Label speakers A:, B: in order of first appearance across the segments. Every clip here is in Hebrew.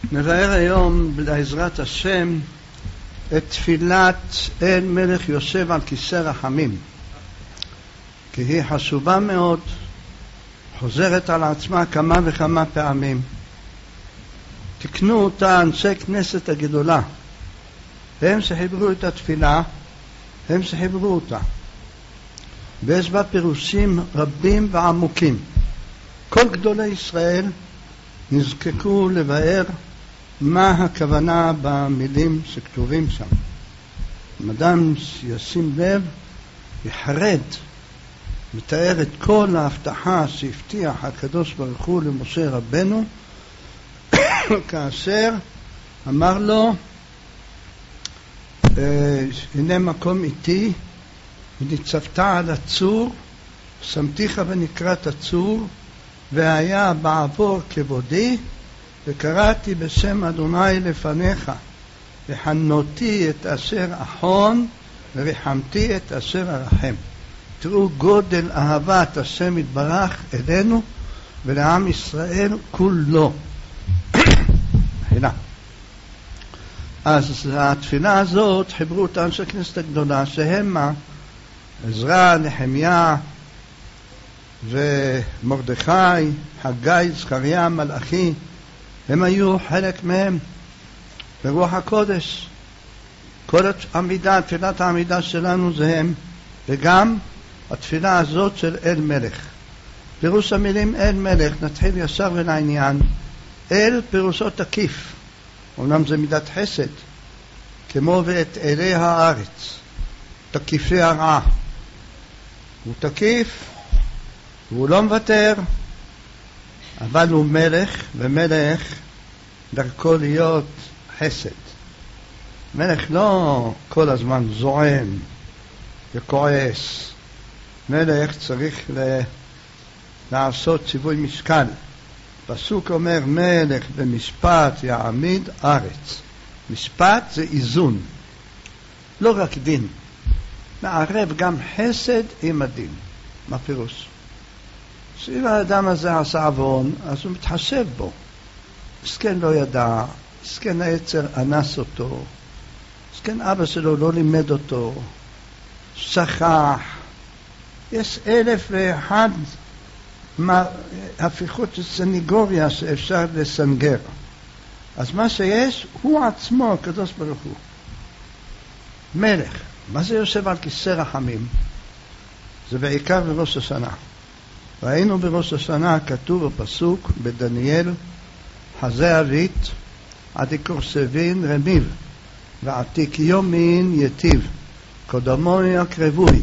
A: נבאר היום בעזרת השם את תפילת אל מלך יושב על כיסא רחמים, כי היא חשובה מאוד, חוזרת על עצמה כמה וכמה פעמים. תקנו אותה אנשי כנסת הגדולה, הם שחיברו את התפילה, הם שחיברו אותה, ויש בה פירושים רבים ועמוקים. כל גדולי ישראל נזקקו לבאר מה הכוונה במילים שכתובים שם. אם אדם ישים לב, יחרד, מתאר את כל ההבטחה שהבטיח הקדוש ברוך הוא למשה רבנו כאשר אמר לו הנה מקום איתי וניצבת על הצור, שמתיך ונקראת הצור, והיה בעבור כבודי, וקראתי בשם אדוני לפניך, וחנותי את אשר אחון וריחמתי את אשר ארחם. תראו גודל אהבת השם יתברך אלינו ולעם ישראל כולו. אז התפילה הזאת חיברו את אנשי הכנסת הגדולה, שהם עזרא, נחמיה ומרדכי, חגי, זכריה, מלאכי. הם היו חלק מהם ברוח הקודש. כל העמידה, תפילת העמידה שלנו זה הם, וגם התפילה הזאת של אל מלך. פירוש המילים אל מלך, נתחיל ישר ולעניין. אל פירושו תקיף, אומנם זה מידת חסד, כמו ואת אלי הארץ, תקיפי הרעה. הוא תקיף, והוא לא מוותר, אבל הוא מלך, ומלך דרכו להיות חסד. מלך לא כל הזמן זועם וכועס. מלך צריך לעשות ציווי משקל. פסוק אומר מלך במשפט יעמיד ארץ. משפט זה איזון, לא רק דין. מערב גם חסד עם הדין. מה פירוש? שאם האדם הזה עשה עוון, אז הוא מתחשב בו. מסכן לא ידע, מסכן היצר אנס אותו, מסכן אבא שלו לא לימד אותו, שכח. יש 1001 הפיכות של סניגוריה שאפשר לסנגר. אז מה שיש הוא עצמו, הקדוש ברוך הוא. מלך. מה זה יושב על כיסא רחמים? זה בעיקר בראש השנה. ראינו בראש השנה כתוב בפסוק בדניאל, חזה אבית עתיקור סבין רמיב ועתיק יומין יטיב קודמו יקרבוי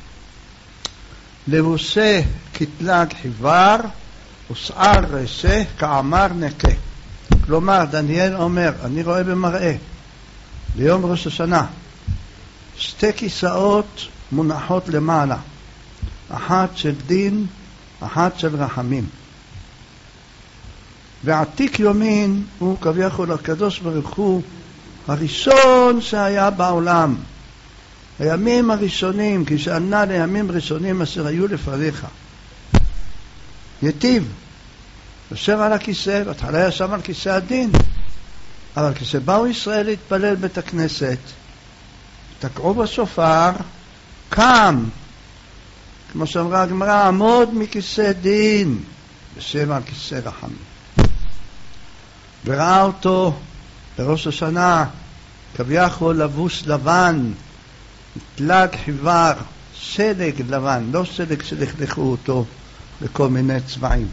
A: לבוסה כתלג חיוור ושער רשה כאמר נקה. כלומר דניאל אומר, אני רואה במראה ליום ראש השנה שתי כיסאות מונחות למעלה, אחת של דין, אחת של רחמים. ועתיק יומין הוא כביכול הקדוש ברוך הוא הראשון שהיה בעולם, הימים הראשונים, כשענה לימים ראשונים אשר היו לפניך. יטיב, יושב על הכיסא, בהתחלה ישב על כיסא הדין, אבל כשבאו ישראל להתפלל בית הכנסת, תקעו בשופר, קם, כמו שאמרה הגמרא, עמוד מכיסא דין, יושב על כיסא רחמים. וראה אותו בראש השנה כביכול לבוש לבן, תלג חיוור, שלג לבן, לא שלג שלכלכו אותו בכל מיני צבעים.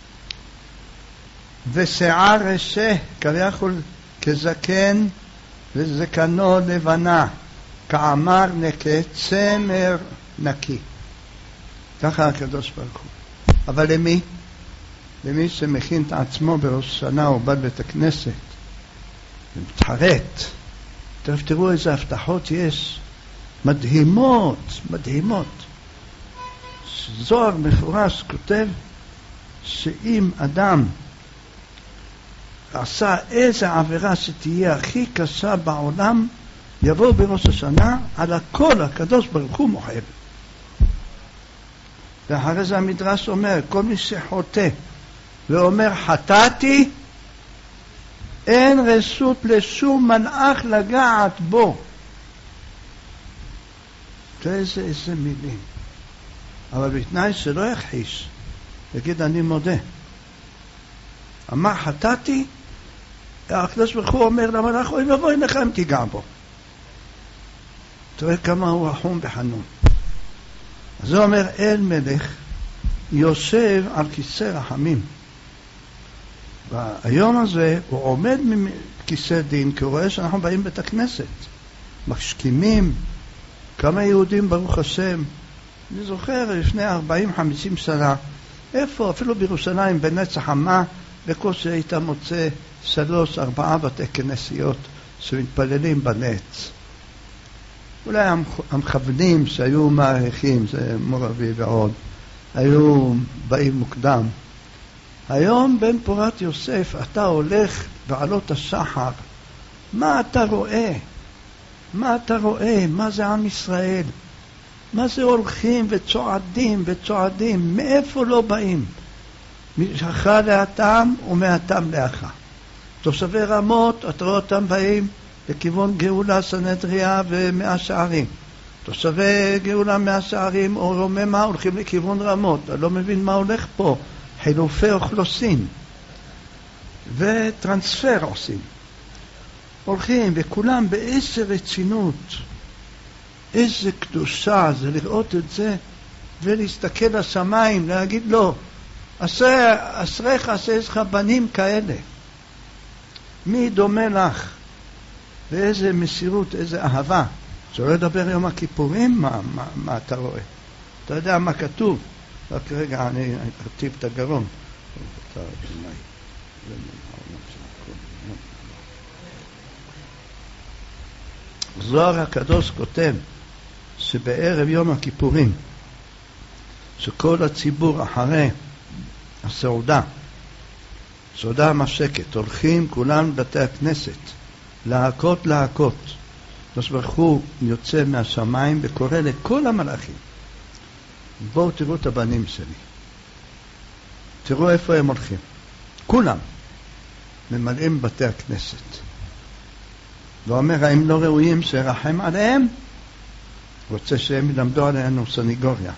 A: ושיער רשה כביכול כזקן וזקנו לבנה, כאמר נקה, צמר נקי. ככה הקדוש ברוך הוא. אבל למי? למי שמכין את עצמו בראש שנה או בא בית הכנסת ומתחרט. תראו איזה הבטחות יש, מדהימות, מדהימות. זוהר מפורש כותב שאם אדם עשה איזה עבירה שתהיה הכי קשה בעולם, יבוא בראש השנה, על הכל הקדוש ברוך הוא מוחל. ואחרי זה המדרש אומר, כל מי שחוטא ואומר חטאתי, אין רשות לשום מלאך לגעת בו. איזה מילים. אבל בתנאי שלא יכחיש, יגיד אני מודה. אמר חטאתי, הקדוש ברוך הוא אומר למלאך, אוי ואבוי לך אם תיגע בו. תראה כמה הוא רחום וחנון. אז הוא אומר, אל מלך יושב על כיסא רחמים. והיום הזה הוא עומד מכיסא דין, כי הוא רואה שאנחנו באים בית הכנסת. משכימים, כמה יהודים ברוך השם. אני זוכר לפני 40-50 שנה, איפה, אפילו בירושלים, בנצח חמה, בקושי היית מוצא 3-4 בתי כנסיות שמתפללים בנץ. אולי המכוונים שהיו מעריכים, זה מורבי ועוד, היו באים מוקדם. היום בן פורת יוסף, אתה הולך בעלות השחר, מה אתה רואה? מה אתה רואה? מה זה עם ישראל? מה זה הולכים וצועדים וצועדים? מאיפה לא באים? משך לאתם ומאתם לאחה. תושבי רמות, אתה רואה אותם באים לכיוון גאולה, סנהדריה ומאה שערים. תושבי גאולה מאה שערים או רוממה הולכים לכיוון רמות. אתה לא מבין מה הולך פה. חילופי אוכלוסין וטרנספר עושים. הולכים וכולם באיזה רצינות, איזה קדושה זה לראות את זה ולהסתכל לשמיים, להגיד לו, אשריך עשך בנים כאלה. מי דומה לך? ואיזה מסירות, איזה אהבה. שלא לדבר יום הכיפורים, מה אתה רואה? אתה יודע מה כתוב? רק רגע, אני ארטיב את הגרון. זוהר הקדוש כותב שבערב יום הכיפורים, שכל הציבור אחרי הסעודה, סעודה משקת, הולכים כולם לבתי הכנסת, להכות. הקדוש ברוך הוא יוצא מהשמיים וקורא לכל המלאכים, בואו תראו את הבנים שלי, תראו איפה הם הולכים, כולם ממלאים בתי הכנסת, ואומר, האם לא ראויים שרחם עליהם? רוצה שהם ילמדו עלינו סניגוריה,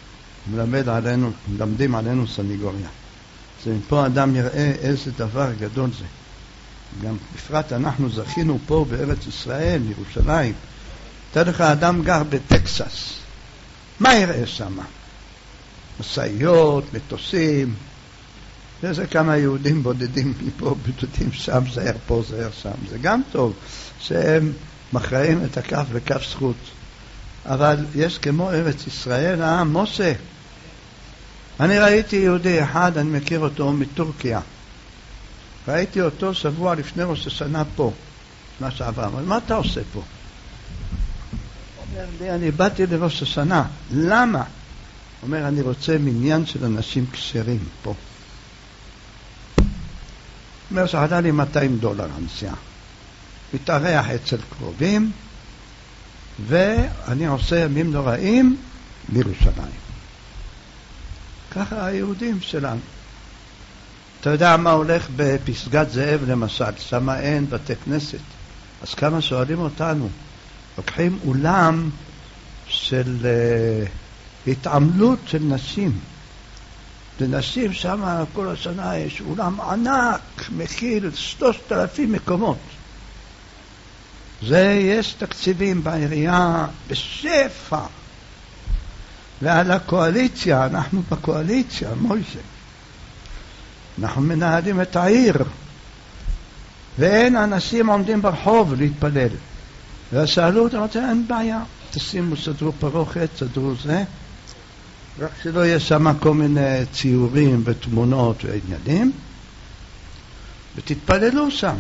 A: מלמדים עלינו סניגוריה. אז מפה אדם יראה איזה דבר גדול זה. גם בפרט אנחנו זכינו פה בארץ ישראל, ירושלים. תדע לך, אדם גר בטקסס, מה יראה שם? מסעיות, מטוסים, וזה כמה יהודים בודדים מפה, בודדים שם, זהר פה, זהר שם. זה גם טוב שהם מכרעים את הכף לכף זכות. אבל יש כמו ארץ ישראל, משה. אני ראיתי יהודי אחד, אני מכיר אותו מטורקיה. ראיתי אותו שבוע לפני ראש השנה פה, מה שעבר. אבל מה אתה עושה פה? אומר לי, אני באתי לראש השנה. למה? אומר, אני רוצה מניין של אנשים כשרים פה. אומר, שעלה לי $200 הנסיעה. מתארח אצל קרובים, ואני עושה ימים נוראים בירושלים. ככה היהודים שלנו. אתה יודע מה הולך בפסגת זאב למשל, שם אין בתי כנסת. אז כמה שואלים אותנו, לוקחים אולם של התעמלות של נשים. לנשים שם כל השנה יש אולם ענק, מכיל 3,000 מקומות. זה יש תקציבים בעירייה בשפע. ועל הקואליציה, אנחנו בקואליציה, מוישה. אנחנו מנהלים את העיר. ואין אנשים עומדים ברחוב להתפלל. ושאלו אותם, אין בעיה. תשימו, סדרו פרוכת, סדרו זה. רק שלא יהיה שם כל מיני ציורים ותמונות ועניינים. ותתפללו שם.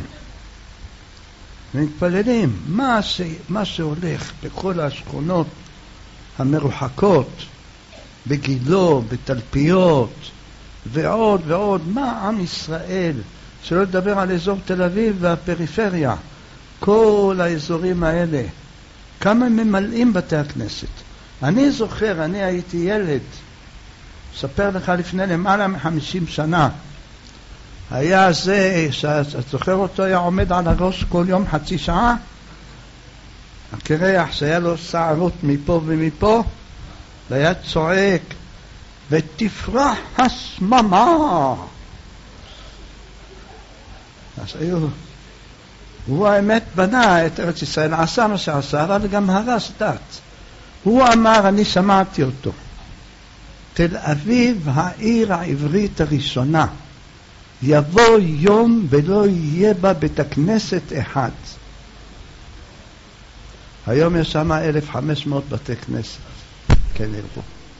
A: ומתפללים. מה שהולך בכל השכונות המרוחקות, בגילו, בתלפיות, ועוד ועוד, מה עם ישראל, שלא לדבר על אזור תל אביב והפריפריה, כל האזורים האלה, כמה ממלאים בתי הכנסת. אני זוכר, אני הייתי ילד, ספר לך לפני למעלה מ-50 שנה, היה זה, שאת זוכר אותו, היה עומד על הראש כל יום חצי שעה, הקרח שהיה לו שערות מפה ומפה, והיה צועק, ותפרח השממה. אז הוא האמת בנה את ארץ ישראל, עשה מה שעשה, אבל גם הרס דת. הוא אמר, אני שמעתי אותו, תל אביב העיר העברית הראשונה, יבוא יום ולא יהיה בה בית הכנסת אחד. היום יש שם 1,500 בתי כנסת, כן ירבו.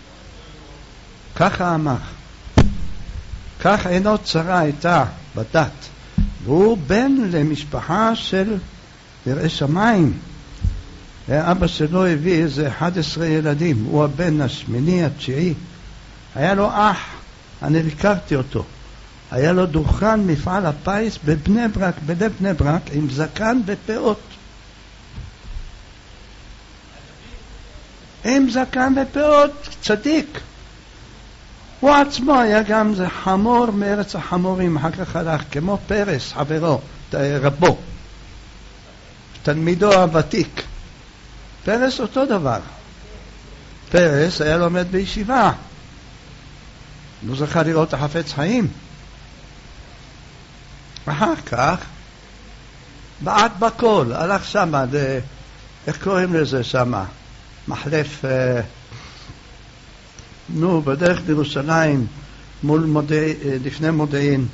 A: ככה אמר. כך עינו צרה הייתה בדת. והוא בן למשפחה של יראי שמיים. אבא שלו הביא איזה 11 ילדים. הוא הבן השמיני, התשיעי. היה לו אח, אני הכרתי אותו. היה לו דוכן מפעל הפיס בבני ברק, בלב בני ברק, עם זקן ופאות. עם זקן ופאות, צדיק. הוא עצמו היה גם זה חמור מארץ החמורים, אחר כך הלך, כמו פרס, חברו, רבו, תלמידו הוותיק. פרס אותו דבר. פרס היה לומד בישיבה. לא זכה לראות החפץ חיים. אחר כך, בעט בכל, הלך שמה, איך קוראים לזה שמה? מחלף, בדרך לירושלים, לפני מודיעין,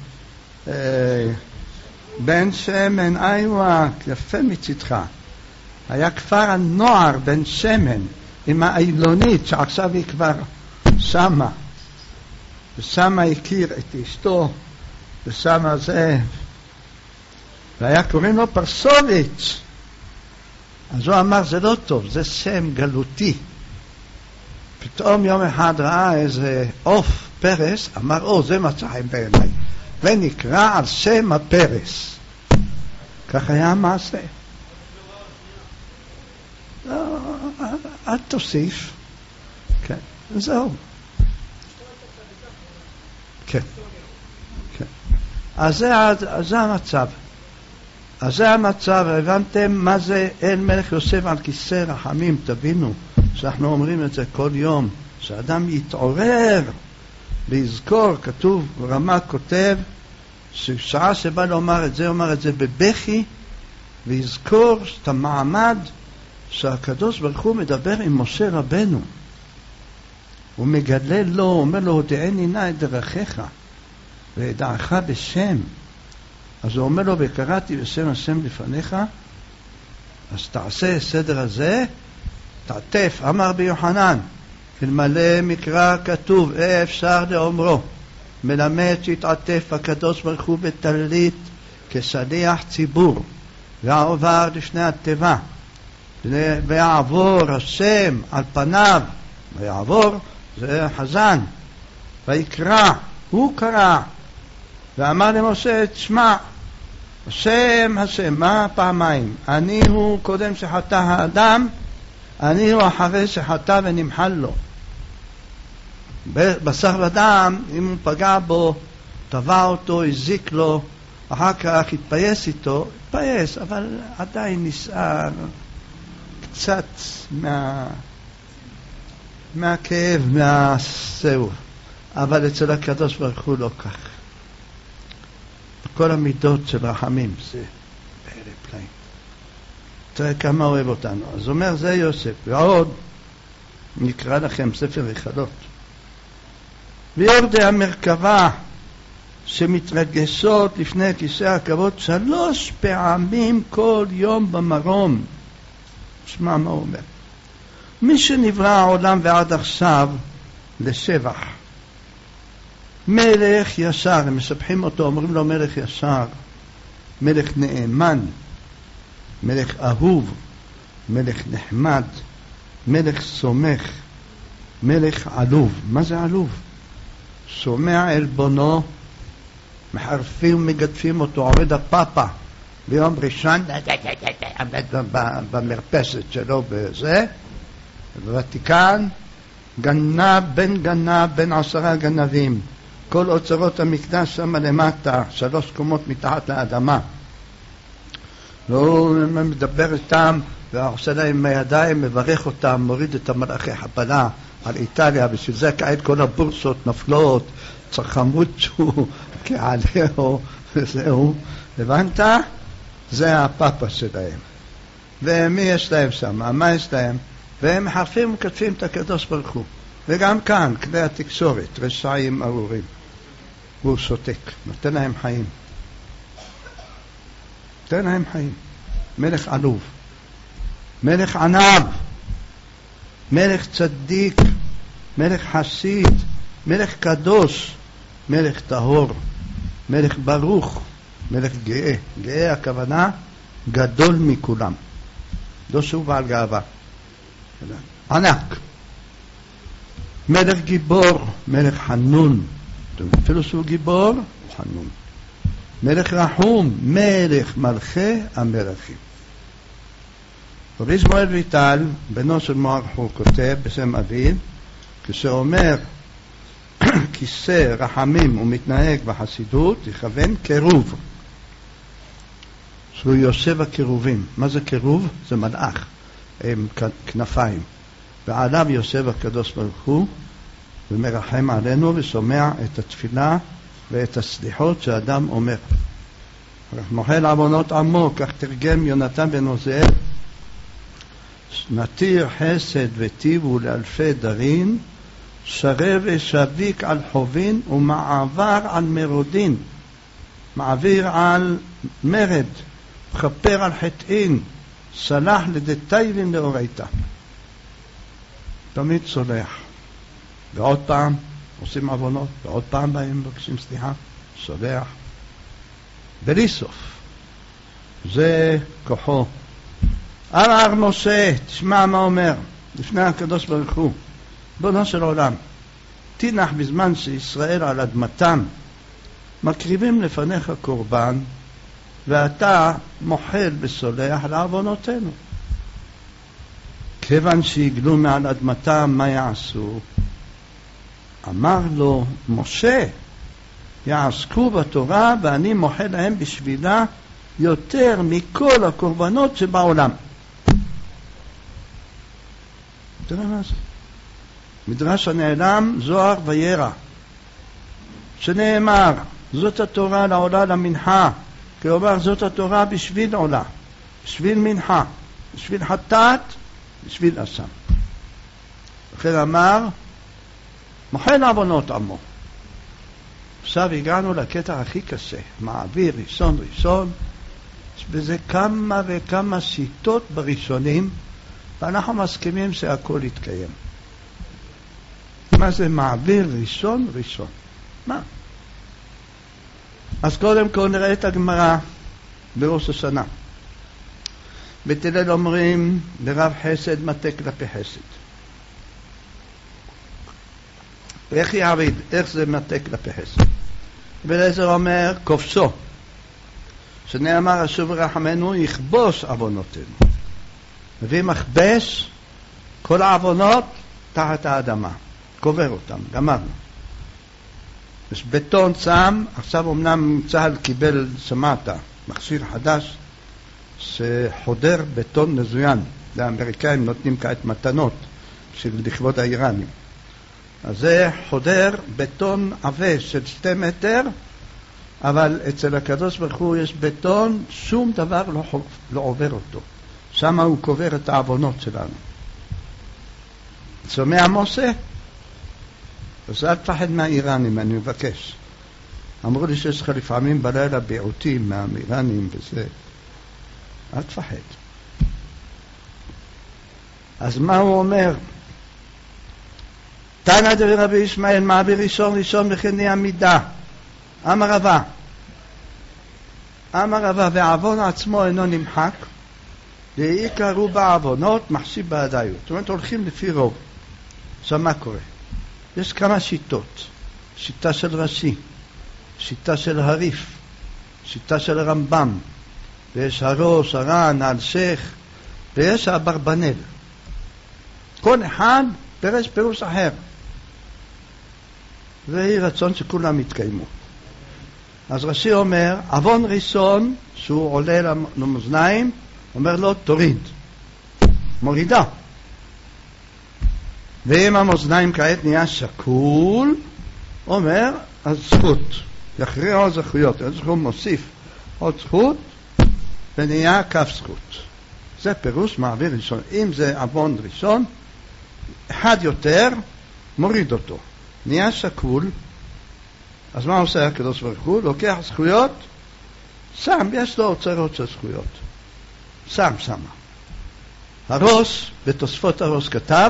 A: בן שמן, איווה, יפה מצדך. היה כפר הנוער בן שמן, עם האילונית, שעכשיו היא כבר שמה. ושמה הכיר את אשתו, ושמה זה, והיה קוראים לו פרסוביץ'. אז הוא אמר, זה לא טוב, זה שם גלותי. פתאום יום אחד ראה איזה עוף פרס, אמר, זה מצא חן בעיניי, ונקרא על שם הפרס. כך היה המעשה. לא, אל תוסיף. כן, זהו. כן, כן. אז זה המצב. אז זה המצב, הבנתם מה זה אל מלך יושב על כיסא רחמים, תבינו שאנחנו אומרים את זה כל יום, שאדם יתעורר ויזכור, כתוב, רמה כותב, ששעה שבא לומר את זה, אומר את זה בבכי, ויזכור את המעמד שהקדוש ברוך הוא מדבר עם משה רבנו. הוא מגלה לו, אומר לו, הודיעני נא את דרכיך, וידעך בשם. אז הוא אומר לו, וקראתי בשם השם לפניך, אז תעשה סדר הזה, תעטף, אמר ביוחנן, אלמלא מקרא כתוב, אפשר לאומרו, מלמד שהתעטף הקדוש ברוך הוא בטלית כשליח ציבור, ועבר לפני התיבה, ויעבור השם על פניו, ויעבור, זה חזן, ויקרא, הוא קרא, ואמר למשה, תשמע, השם, מה פעמיים? אני הוא קודם שחטא האדם, אני הוא אחרי שחטא ונמחל לו. בשר ודם, אם הוא פגע בו, טבע אותו, הזיק לו, אחר כך התפייס איתו, התפייס, אבל עדיין נסער קצת מהכאב, מהסעור. אבל אצל הקדוש ברוך הוא לא כך. כל המידות של רחמים זה פלא פלאים. תראה כמה אוהב אותנו. אז אומר זה יוסף, ועוד נקרא לכם ספר יחדות. ויורדי המרכבה שמתרגשות לפני כיסא הכבוד 3 פעמים כל יום במרום. שמע מה הוא אומר. מי שנברא העולם ועד עכשיו לשבח. מלך ישר, הם מספחים אותו, אומרים לו מלך ישר, מלך נאמן, מלך אהוב, מלך נחמד, מלך סומך, מלך עלוב. מה זה עלוב? שומע אל בונו, מחרפים ומגדפים אותו, עובד הפאפה ביום ראשון, עמד במרפסת שלו בזה, בוותיקן, גנב, בן 10 גנבים, כל אוצרות המקדש שם למטה, 3 קומות מתחת לאדמה. והוא מדבר איתם, ועושה להם עם הידיים, מברך אותם, מוריד את המלאכי חבלה על איטליה, בשביל זה כעת כל הבורסות נפלות, צחמוצ'ו, כעליהו, וזהו. הבנת? זה הפאפה שלהם. ומי יש להם שם? מה יש להם? והם מחרפים וכתפים את הקדוש ברוך הוא. וגם כאן, כלי התקשורת, רשעים ארורים. והוא שותק, נותן להם חיים. נותן להם חיים. מלך עלוב, מלך ענב, מלך צדיק, מלך חסיד, מלך קדוש, מלך טהור, מלך ברוך, מלך גאה. גאה הכוונה גדול מכולם. לא שהוא בעל גאווה. ענק. מלך גיבור, מלך חנון. אפילו שהוא גיבור, הוא חנון. מלך רחום, מלך מלכי המלכים. רבי שמואל ויטל, בנו של מוהר חור, כותב בשם אביו, כשאומר כיסא רחמים ומתנהג בחסידות, יכוון קירוב. שהוא יושב הקירובים. מה זה קירוב? זה מלאך, עם כנפיים. ועליו יושב הקדוש ברוך הוא, ומרחם עלינו ושומע את התפילה ואת הסליחות שאדם אומר. מוחל עוונות עמו, כך תרגם יונתן בן עוזיאל. נתיר חסד וטיבו לאלפי דרין, שרה ושביק על חובין ומעבר על מרודין. מעביר על מרד, מכפר על חטאין, סלח לדתייבין לאורייתא. תמיד סולח. ועוד פעם עושים עוונות, ועוד פעם באים מבקשים סליחה, סולח. בלי סוף. זה כוחו. אמר משה, תשמע מה אומר, לפני הקדוש ברוך הוא, בונו של עולם, תנח בזמן שישראל על אדמתם, מקריבים לפניך קורבן, ואתה מוחל וסולח לעוונותינו. כיוון שיגלו מעל אדמתם, מה יעשו? אמר לו משה, יעסקו בתורה ואני מוחל להם בשבילה יותר מכל הקורבנות שבעולם. תראה מה זה? מדרש הנעלם, זוהר וירא, שנאמר, זאת התורה לעולה למנחה, כלומר זאת התורה בשביל עולה, בשביל מנחה, בשביל חטאת, בשביל אסם. לכן אמר, מוחל עוונות עמו. עכשיו הגענו לקטע הכי קשה, מעביר ראשון, יש בזה כמה וכמה שיטות בראשונים, ואנחנו מסכימים שהכל יתקיים. מה זה מעביר ראשון? מה? אז קודם כל נראה את הגמרא בראש השנה. בית הלל אומרים לרב חסד מטה כלפי חסד. איך יעביד? איך זה מטה כלפי חסד? ולעזר אומר כופסו, שנאמר השוב ורחמנו יכבוש עוונותינו. מביא מכבש כל העוונות תחת האדמה, קובר אותם, גמרנו. יש בטון צם, עכשיו אמנם צה"ל קיבל, שמעת, מכשיר חדש שחודר בטון מזוין. לאמריקאים נותנים כעת מתנות של לכבוד האיראנים. אז זה חודר בטון עבה של 2 מטר, אבל אצל הקדוש ברוך הוא יש בטון, שום דבר לא עובר אותו. שם הוא קובר את העוונות שלנו. שומע משה? אז אל תפחד מהאיראנים, אני מבקש. אמרו לי שיש לך לפעמים בלילה ביעותים מהאיראנים וזה. אל תפחד. אז מה הוא אומר? תנא דרבי ישמעאל, מעביר ראשון וכן נהיה מידה. אמר רבא, והעוון עצמו אינו נמחק, ועיקרו בעוונות מחשיב בעדיות. זאת אומרת, הולכים לפי רוב. עכשיו מה קורה? יש כמה שיטות. שיטה של רש"י, שיטה של הריף, שיטה של רמב"ם, ויש הראש, הר"ן, אלשיך, ויש האברבנאל. כל אחד פירש פירוש אחר. ויהי רצון שכולם יתקיימו. אז רש"י אומר, עוון ראשון, שהוא עולה למאזניים, אומר לו, תוריד. מורידה. ואם המאזניים כעת נהיה שקול, אומר, אז זכות. יכריע עוד זכויות. עוד זכות מוסיף עוד זכות, ונהיה כף זכות. זה פירוש מעביר ראשון. אם זה עוון ראשון, אחד יותר, מוריד אותו. נהיה שקול, אז מה עושה הקדוש ברוך הוא? לוקח זכויות, שם, יש לו אוצרות של זכויות. שמה. הרוס, בתוספות הרוס כתב,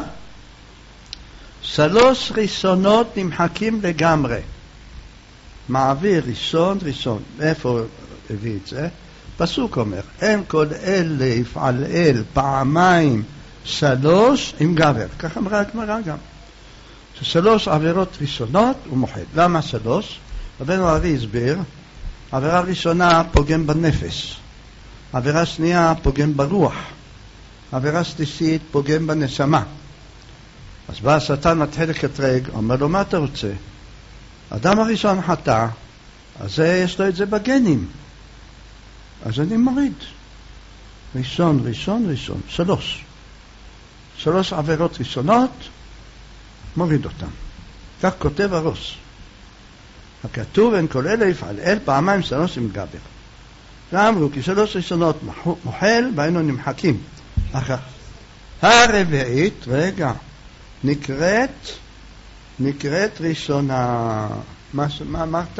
A: 3 ראשונות נמחקים לגמרי. מעביר ראשון. איפה הביא את זה? פסוק אומר, אין כל אלה יפעל אל פעמיים 3 עם גבר. ככה אמרה הגמרא גם. 3 עבירות ראשונות הוא מוחל. למה 3? רבנו ארי הסביר, עבירה ראשונה פוגם בנפש, עבירה שנייה פוגם ברוח, עבירה שלישית פוגם בנשמה. אז בא השטן מתחיל לקטרג, אומר לו, מה אתה רוצה? אדם הראשון חטא, אז יש לו את זה בגנים, אז אני מוריד. ראשון. 3 עבירות ראשונות, מוריד אותם. כך כותב הרוס. הכתוב, אין כל אלה יפעל אל פעמיים 3 עם גבר. ואמרו, כי 3 ראשונות מוחל, והיינו נמחקים. הרביעית, נקראת ראשונה. מה אמרת?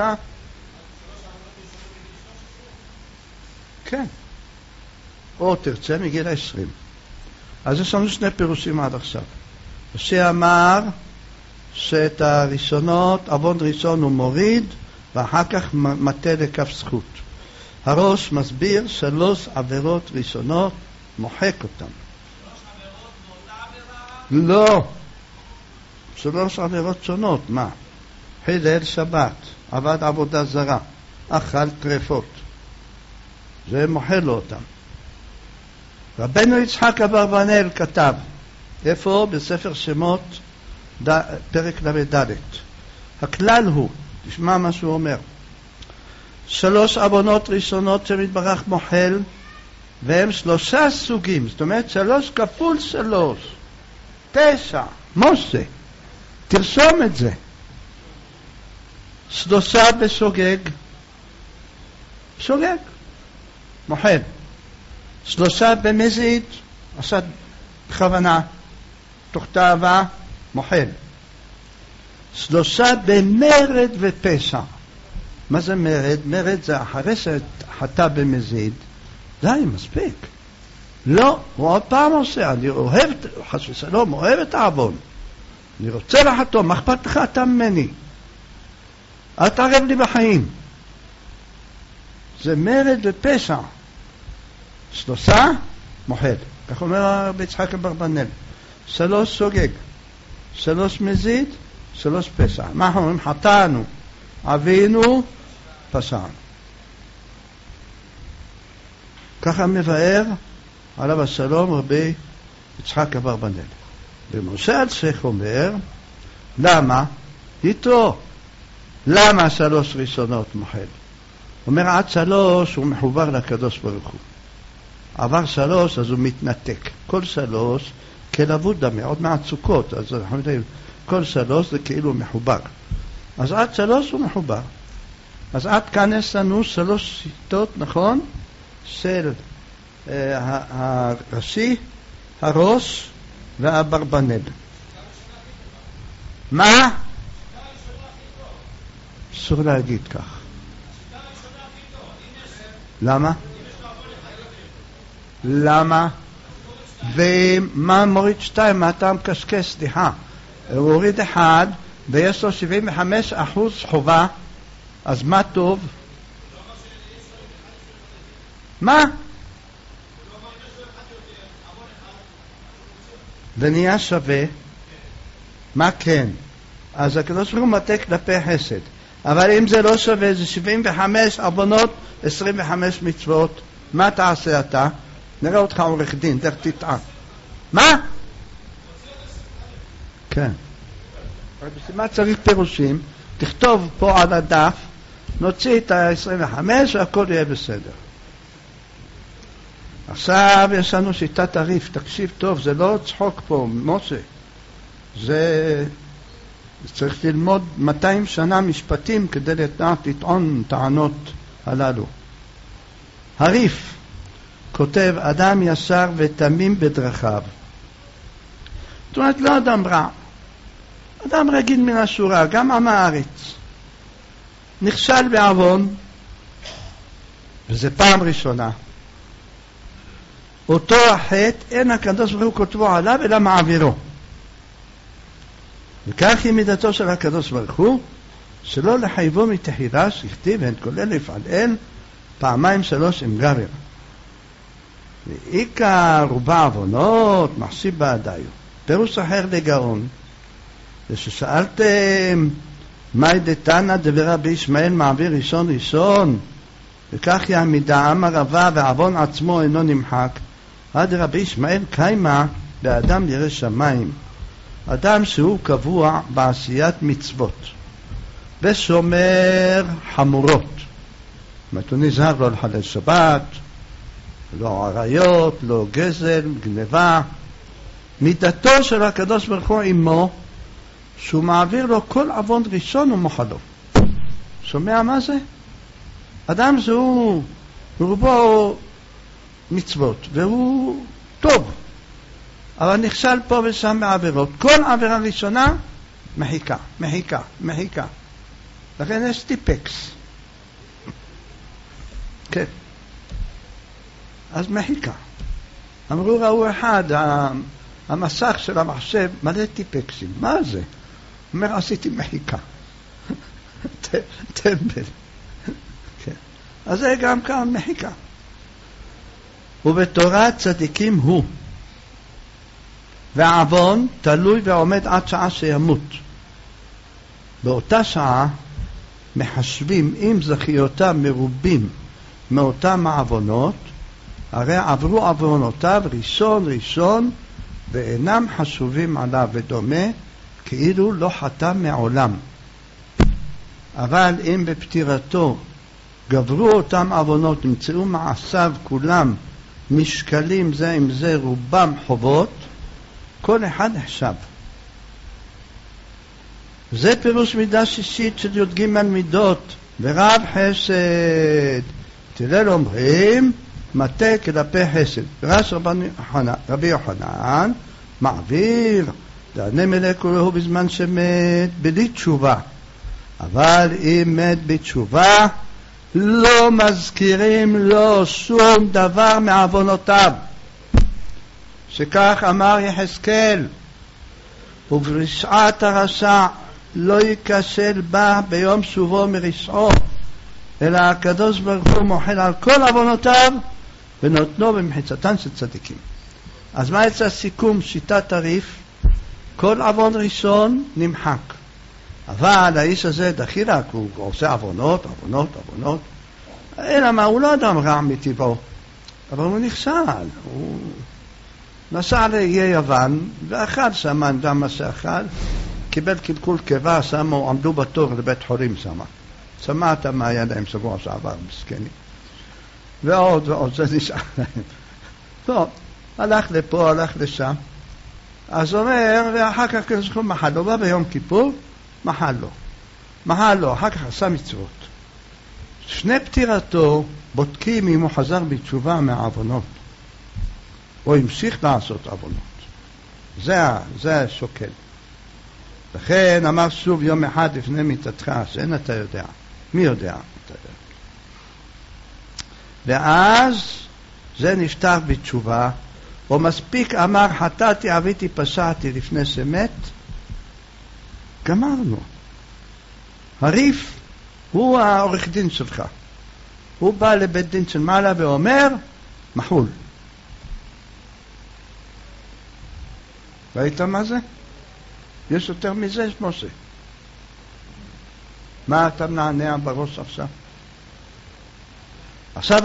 A: כן. או תרצה מגיל 20. אז יש לנו 2 פירושים עד עכשיו. שאמר שאת הראשונות, עוון ראשון הוא מוריד, ואחר כך מטה לכף זכות. הראש מסביר 3 עבירות ראשונות, מוחק אותם.
B: 3 עבירות מאותה עבירה?
A: לא. 3 עבירות שונות. מה? חילל שבת, עבד עבודה זרה, אכל טרפות. זה מוחל לו אותם. רבנו יצחק אברבנאל כתב, איפה? בספר שמות, פרק ל"ד. הכלל הוא, תשמע מה שהוא אומר, 3 עוונות ראשונות שמתברך מוחל, והם 3 סוגים, זאת אומרת 3 כפול 3, 9, משה, תרשום את זה. 3 בשוגג, מוחל. 3 במזיד, עשה בכוונה, תוך תאווה, מוחל. 3 במרד ופשע. מה זה מרד? מרד זה אחרי שחטא במזיד, די, מספיק. לא, הוא עוד פעם עושה, אני אוהב, חס ושלום, אוהב את העוון. אני רוצה לחתום, מה אכפת לך אתה ממני? אל תערב לי בחיים. זה מרד ופשע. 3 מוחל. כך אומר רבי יצחק אברבנאל. 3 שוגג, 3 מזיד, 3 פשע. מה אנחנו אומרים? חטאנו, עווינו, פשענו. ככה מבאר עליו השלום רבי יצחק אברבנאל. ומשה אלשיך אומר, למה? איתו. למה 3 ראשונות מוחל? אומר עד 3 הוא מחובר לקדוש ברוך הוא. עבר 3 אז הוא מתנתק. כל 3 כלבוד דמה, עוד מעט סוכות, אז אנחנו יודעים, כל 3 זה כאילו מחובר. אז עד 3 הוא מחובר. אז עד כאן יש לנו 3 שיטות, נכון? של הראשי, הראש והאברבנאל. מה? אסור להגיד כך. למה? למה? ומה מוריד 2? מה אתה מקשקש? סליחה. הוא הוריד 1 ויש לו 75% חובה, אז מה טוב? מה? ונהיה שווה? מה כן? אז הקדוש ברוך הוא מטה כלפי חסד. אבל אם זה לא שווה, זה 75 עוונות, 25 מצוות. מה תעשה אתה? נראה אותך עורך דין, דרך תטעה. מה? כן. אבל בשביל מה צריך פירושים? תכתוב פה על הדף, נוציא את ה-25 והכל יהיה בסדר. עכשיו יש לנו שיטת הריף, תקשיב טוב, זה לא צחוק פה, משה. זה צריך ללמוד 200 שנה משפטים כדי לטעון טענות הללו. הריף כותב, אדם ישר ותמים בדרכיו. זאת אומרת, לא אדם רע, אדם רגיל מן השורה, גם עם הארץ. נכשל בעוון, וזה פעם ראשונה. אותו החטא, אין הקדוש ברוך הוא כותבו עליו, אלא מעבירו. וכך היא מידתו של הקדוש ברוך הוא, שלא לחייבו מתחילה, שכתיב, הן כולל יפעל אל, 2-3 עם גבר. ועיקר רובה עוונות, מחשיב בעדיו. פירוש אחר לגאון, וששאלתם, מהי דתנא דברבי ישמעאל מעביר ראשון, וכך יעמידה אמר רבא ועוון עצמו אינו נמחק. עד רבי ישמעאל קיימה לאדם ירא שמיים, אדם שהוא קבוע בעשיית מצוות ושומר חמורות. הוא נזהר לא לחלל שבת, לא עריות, לא גזל, גנבה. מידתו של הקדוש ברוך הוא עמו, שהוא מעביר לו כל עוון ראשון ומוחלו. שומע מה זה? אדם זהו רובו מצוות, והוא טוב, אבל נכשל פה ושם בעבירות. כל עבירה ראשונה מחיקה. לכן יש טיפקס. כן. אז מחיקה. אמרו ראו אחד, המסך של המחשב מלא טיפקסים. מה זה? אומר, עשיתי מחיקה. טמבל. כן. אז זה גם כאן מחיקה. ובתורת צדיקים הוא. והעוון תלוי ועומד עד שעה שימות. באותה שעה מחשבים אם זכיותיו מרובים מאותם העוונות, הרי עברו עוונותיו ראשון ואינם חשובים עליו, ודומה כאילו לא חטא מעולם. אבל אם בפטירתו גברו אותם עוונות, נמצאו מעשיו כולם משקלים זה עם זה, רובם חובות, כל אחד נחשב. זה פירוש מידה שישית של י"ג מידות ורב חסד. תראה אומרים מטה כלפי חסד. רש רבי יוחנן מעביר דענה מלך ולהו בזמן שמת בלי תשובה, אבל אם מת בתשובה לא מזכירים לו שום דבר מעוונותיו, שכך אמר יחזקאל, וברשעת הרשע לא ייכשל בה ביום שובו מרשעו, אלא הקדוש ברוך הוא מוחל על כל עוונותיו ונותנו במחיצתן של צדיקים. אז מה יצא סיכום שיטת הריף? כל עוון ראשון נמחק, אבל האיש הזה דחילק, הוא עושה עוונות, אלא מה, הוא לא אדם רע מטבעו, אבל הוא נכשל, הוא נסע לאיי יוון ואכל שמן גם מה שאכל, קיבל קלקול קיבה, שמו, עמדו בתור לבית חולים שמה. שמעת מה היה להם שבוע שעבר, מסכנים. ועוד, זה נשאר להם. טוב, הלך לפה, הלך לשם. אז אומר, ואחר כך כזכו מחל לו, בא ביום כיפור, מחל לו, אחר כך עשה מצוות. שני פטירתו בודקים אם הוא חזר בתשובה מהעוונות, או המשיך לעשות עוונות. זה שוקל. לכן אמר שוב יום אחד לפני מיתתך, שאין אתה יודע. מי יודע? אתה יודע. ואז זה נפתח בתשובה, או מספיק אמר חטאתי, עוויתי, פשעתי לפני שמת, גמרנו. הריף הוא העורך דין שלך. הוא בא לבית דין של מעלה ואומר, מחול. ראית מה זה? יש יותר מזה, יש משה. מה אתה מנענע בראש עכשיו? עכשיו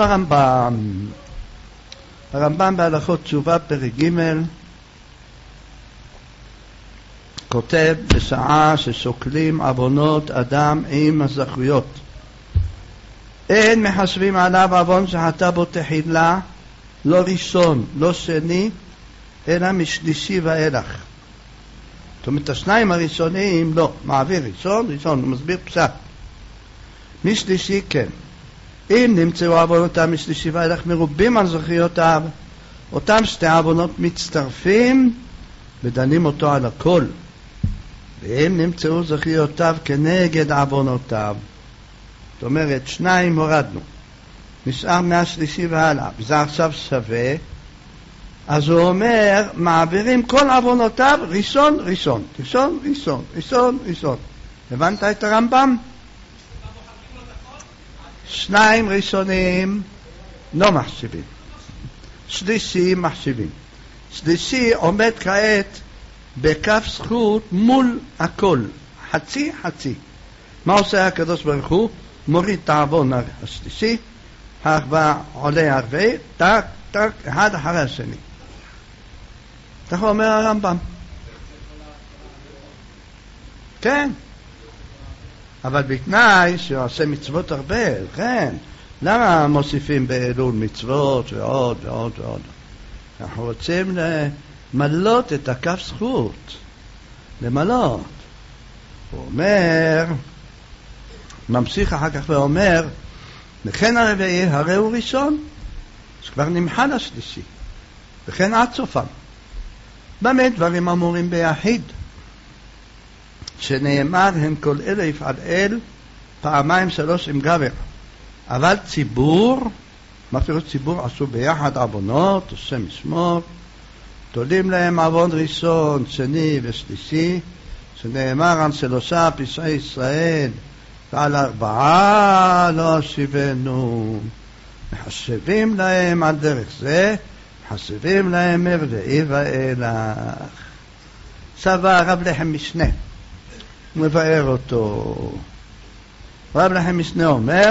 A: הרמב"ם בהלכות תשובה פרק ג' כותב בשעה ששוקלים עוונות אדם עם הזכויות. אין מחשבים עליו עוון שחטא בו תחילה, לא ראשון, לא שני, אלא משלישי ואילך. זאת אומרת, השניים הראשונים לא, מעביר ראשון, הוא מסביר פשט. משלישי כן. אם נמצאו עוונותיו משלישי ואילך מרובים על זכויותיו, אותם שתי עוונות מצטרפים ודנים אותו על הכל. ואם נמצאו זכויותיו כנגד עוונותיו, זאת אומרת, שניים הורדנו, נשאר מהשלישי והלאה, וזה עכשיו שווה, אז הוא אומר, מעבירים כל עוונותיו ראשון, ראשון, ראשון, ראשון, ראשון, ראשון. הבנת את הרמב"ם? שניים ראשונים לא מחשיבים, שלישי מחשיבים. שלישי עומד כעת בכף זכות מול הכל, חצי חצי. מה עושה הקדוש ברוך הוא? מוריד את העוון השלישי, עולה הרביעי, טק טק, אחד אחרי השני. ככה אומר הרמב"ם. כן, אבל בתנאי שהוא עושה מצוות הרבה. כן, למה מוסיפים באלול מצוות ועוד ועוד ועוד? אנחנו רוצים למלות את הכף זכות, למלות. הוא אומר, ממשיך אחר כך ואומר, וכן הרביעי הרי הוא ראשון, אז כבר נמחל השלישי, וכן עד סופם. במה דברים אמורים ביחיד, שנאמר הם כל אלה יפעל אל פעמיים שלוש עם גבר, אבל ציבור, מה פירוש ציבור? עשו ביחד עוונות, השם ישמור, תולים להם עוון ראשון, שני ושלישי, שנאמר על שלושה פשעי ישראל ועל 4 לא אשיבנו. מחשבים להם על דרך זה, מחשבים להם מרדאי ואילך. סבא רב לחם משנה, הוא מבאר אותו. רב לחם משנה אומר,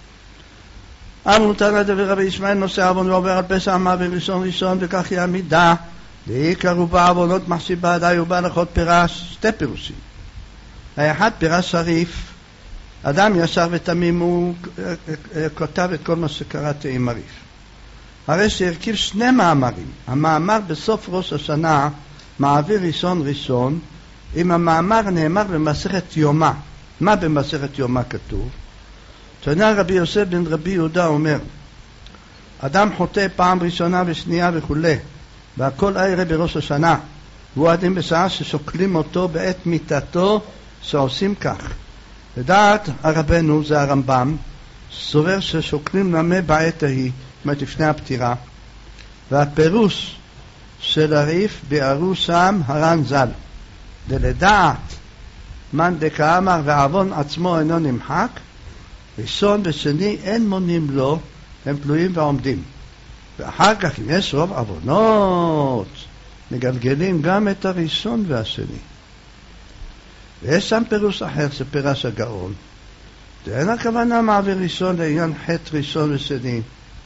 A: אמרו תנא דרבי ישמעאל נושא עוון ועובר על פשע מעביר ראשון ראשון, וכך היא המידה. דעיקר בעוונות מחשיב בעדי ובהלכות פירש. שתי פירושים. האחד פירש שריף, אדם ישר ותמים, הוא כותב את כל מה שקראתי עם הריף. הרי שהרכיב שני מאמרים. המאמר בסוף ראש השנה מעביר ראשון ראשון, אם המאמר נאמר במסכת יומא. מה במסכת יומא כתוב? תנא רבי יוסף בן רבי יהודה אומר, אדם חוטא פעם ראשונה ושנייה וכו', והכל ערב בראש השנה, והוא עדים בשעה ששוקלים אותו בעת מיתתו, שעושים כך. לדעת הרבנו, זה הרמב"ם, סובר ששוקלים למה בעת ההיא, זאת אומרת לפני הפטירה, והפירוש של הריף ביארו שם הר"ן ז"ל, דלדעת מאן דקאמר ועוון עצמו אינו נמחק, ראשון ושני אין מונים לו, הם תלויים ועומדים. ואחר כך אם יש רוב עוונות, מגלגלים גם את הראשון והשני. ויש שם פירוש אחר שפירש הגאון, אין הכוונה מעביר ראשון לעניין חטא ראשון ושני.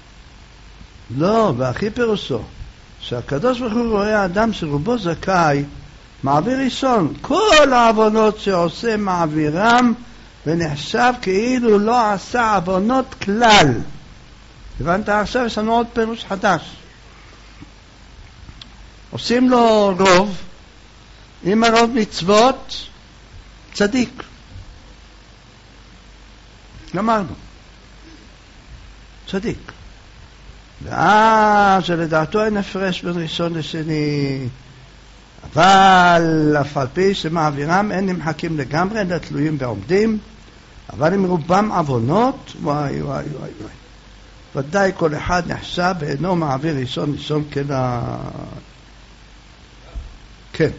A: לא, והכי פירושו שהקדוש ברוך הוא רואה אדם שרובו זכאי, מעביר ראשון, כל העוונות שעושה מעבירם, ונחשב כאילו לא עשה עוונות כלל. הבנת? עכשיו יש לנו עוד פירוש חדש. עושים לו רוב, עם הרוב מצוות, צדיק. גמרנו. צדיק. ואז שלדעתו אין הפרש בין ראשון לשני, אבל אף על פי שמעבירם אין נמחקים לגמרי, אלא תלויים ועומדים, אבל עם רובם עוונות, וואי וואי וואי וואי. ודאי כל אחד נחשב ואינו מעביר ראשון ראשון כלה. כן.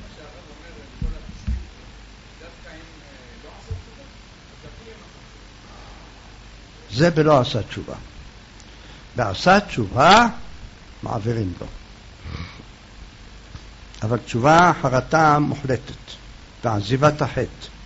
A: זה בלא עשה תשובה. בעשה תשובה מעבירים לו. אבל תשובה חרטה מוחלטת ועזיבת החטא.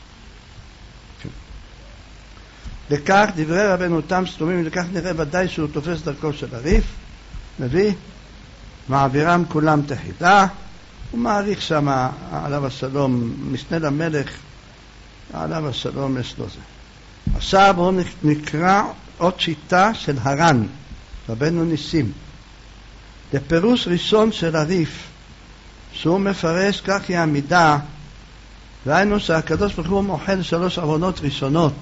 A: לכך דברי רבנו תם סתומים, ולכך נראה ודאי שהוא תופס דרכו של הריף, מביא מעבירם כולם תחילה, הוא מעריך שם, עליו השלום, משנה למלך, עליו השלום יש לו זה. עכשיו בואו נקרא עוד שיטה של הר"ן, רבנו ניסים. זה פירוש ראשון של הריף, שהוא מפרש כך היא המידה, והיינו שהקדוש ברוך הוא מוחל 3 עוונות ראשונות.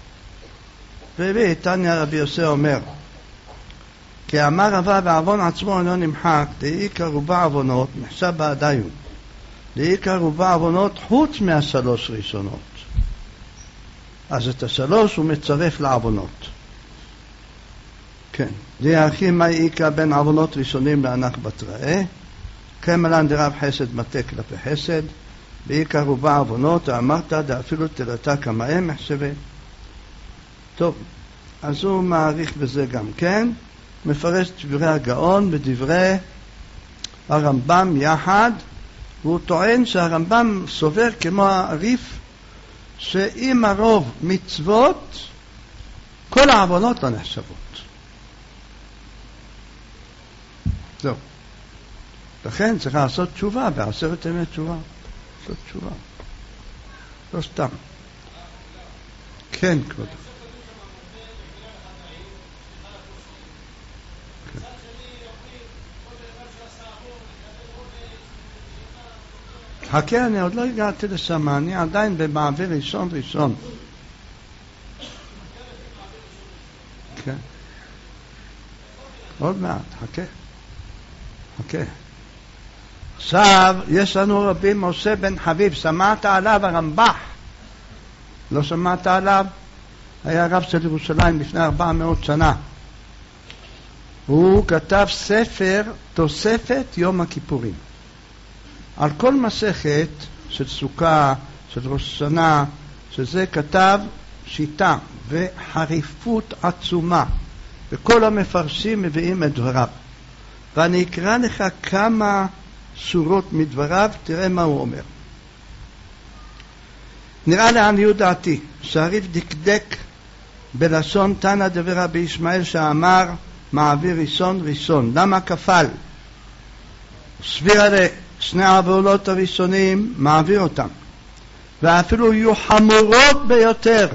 A: ובתניא רבי יוסי אומר, כי אמר רבא בעוון עצמו אינו נמחק, לעיקר רובה עוונות, נחשב בעדיון. לעיקר רובה עוונות חוץ מה3 ראשונות. אז את 3 הוא מצרף לעוונות. כן. זה הכי מה עיקר בין עוונות ראשונים לאנך בתראה. כמלן דרב חסד מטה כלפי חסד. בעיקר רובה עוונות, אמרת, אפילו תלתה כמהם מחשבה. טוב, אז הוא מעריך בזה גם כן. מפרש דברי הגאון בדברי הרמב"ם יחד, והוא טוען שהרמב"ם סובר כמו הריף, שאם הרוב מצוות, כל העוונות לא נחשבות. זהו. לכן צריך לעשות תשובה, בעשרת ימי תשובה. לעשות תשובה. לא סתם. כן, כבודו. חכה, אני עוד לא הגעתי לשם, אני עדיין במעביר ראשון. כן. עוד מעט, חכה. עכשיו, יש לנו רבי משה בן חביב, שמעת עליו הרמב"ח? לא שמעת עליו? היה רב של ירושלים לפני 400 שנה. הוא כתב ספר תוספת יום הכיפורים. על כל מסכת של סוכה, של ראש השנה, שזה כתב שיטה וחריפות עצומה, וכל המפרשים מביאים את דבריו. ואני אקרא לך כמה שורות מדבריו, תראה מה הוא אומר. נראה לעניות דעתי שהריף דקדק בלשון תנא דבר רבי ישמעאל שאמר מעביר ראשון. למה כפל? סביר עלי 2 העוונות הראשונים מעביר אותם, ואפילו יהיו חמורות ביותר,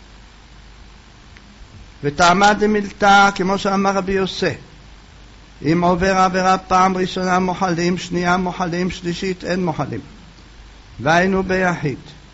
A: ותעמד למילתה כמו שאמר רבי יוסי, אם עובר עבירה פעם ראשונה מוחלים, שנייה מוחלים, שלישית אין מוחלים, והיינו ביחיד,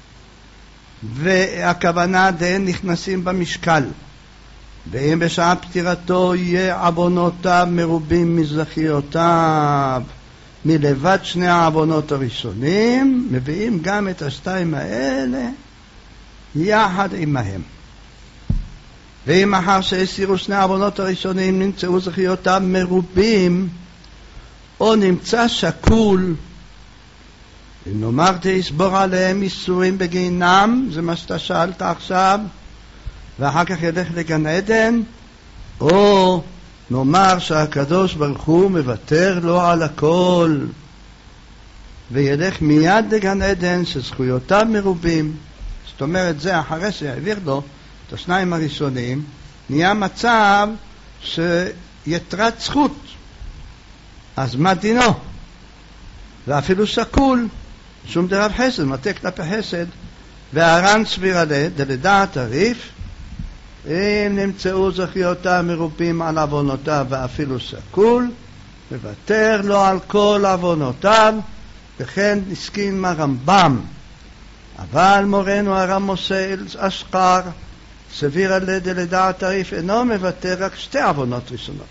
A: והכוונה דהן נכנסים במשקל, ואם בשעה פטירתו יהיה עוונותיו מרובים מזכיותיו, מלבד 2 העוונות הראשונים, מביאים גם את 2 האלה יחד עמהם. ואם אחר שהסירו 2 העוונות הראשונים נמצאו זכיותיו מרובים, או נמצא שקול, אם נאמר תסבור עליהם איסורים בגינם, זה מה שאתה שאלת עכשיו, ואחר כך ילך לגן עדן, או נאמר שהקדוש ברוך הוא מוותר לו על הכל, וילך מיד לגן עדן שזכויותיו מרובים. זאת אומרת, זה אחרי שהעביר לו את 2 הראשונים, נהיה מצב שיתרת זכות. אז מה דינו? ואפילו שקול, שום דרב חסד, מטה כלפי חסד, והר"ן סביר עלי, דלדעת הריף, אם נמצאו זכיותיו מרובים על עוונותיו ואפילו שקול, מוותר לו על כל עוונותיו, וכן נסכים הרמב"ם. אבל מורנו הרב משה אשכר סביר עלי דלדעת הריף אינו מוותר רק 2 עוונות ראשונות.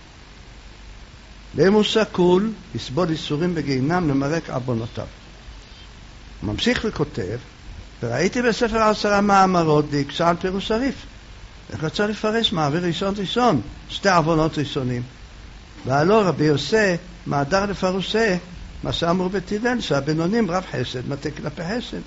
A: ואם הוא שקול, יסבול איסורים בגיהינום למרק עוונותיו. הוא ממשיך וכותב, וראיתי בספר 10 מאמרות דקשה על פירוש הריף. איך רצה לפרש מעביר ראשון, 2 עוונות ראשונים. והלא רבי יוסי מהדר לפרושי מה שאמרו בתיבל, שהבינונים רב חסד מטה כלפי חסד.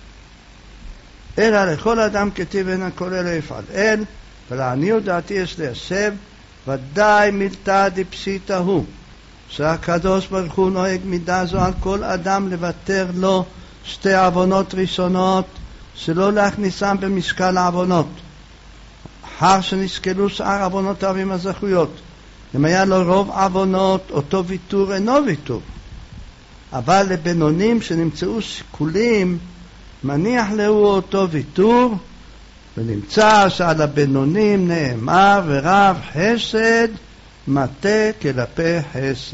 A: אלא לכל אדם כתיב אין הכל אלא יפעל אל, ולעניות דעתי יש ליישב, ודאי מילתא דפשיטא הוא, שהקדוש ברוך הוא נוהג מידה זו על כל אדם לוותר לו 2 עוונות ראשונות, שלא להכניסם במשקל העוונות. אחר שנשקלו שאר עוונותיו עם הזכויות, אם היה לו רוב עוונות, אותו ויתור אינו ויתור. אבל לבינונים שנמצאו שיקולים, מניח לו אותו ויתור, ונמצא שעל הבינונים נאמר ורב חסד מטה כלפי חסד.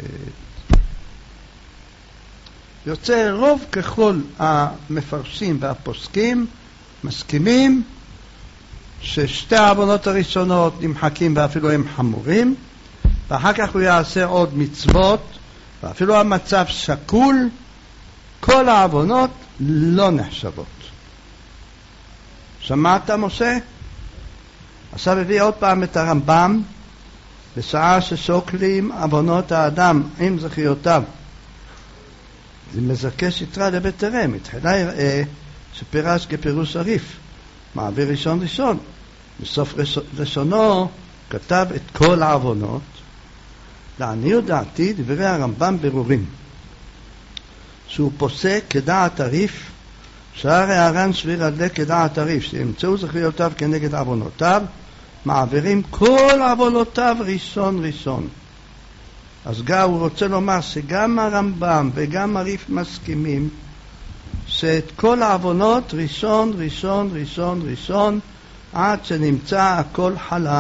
A: יוצא רוב ככל המפרשים והפוסקים מסכימים ששתי העוונות הראשונות נמחקים ואפילו הם חמורים, ואחר כך הוא יעשה עוד מצוות, ואפילו המצב שקול, כל העוונות לא נחשבות. שמעת משה? עכשיו הביא עוד פעם את הרמב"ם, בשעה ששוקלים עוונות האדם עם זכיותיו. זה מזכה שטרה לבית תרם, התחילה יראה שפירש כפירוש עריף, מעביר ראשון ראשון. בסוף לשונו כתב את כל העוונות. לעניות דעתי דברי הרמב"ם ברורים, שהוא פוסק כדעת עריף, שהרי הר"ן סביר עד כדעת עריף, שימצאו זכיותיו כנגד עוונותיו, מעבירים כל עוונותיו ראשון ראשון. אז הוא רוצה לומר שגם הרמב"ם וגם עריף מסכימים שאת כל העוונות ראשון ראשון ראשון ראשון עד שנמצא הכל חלק.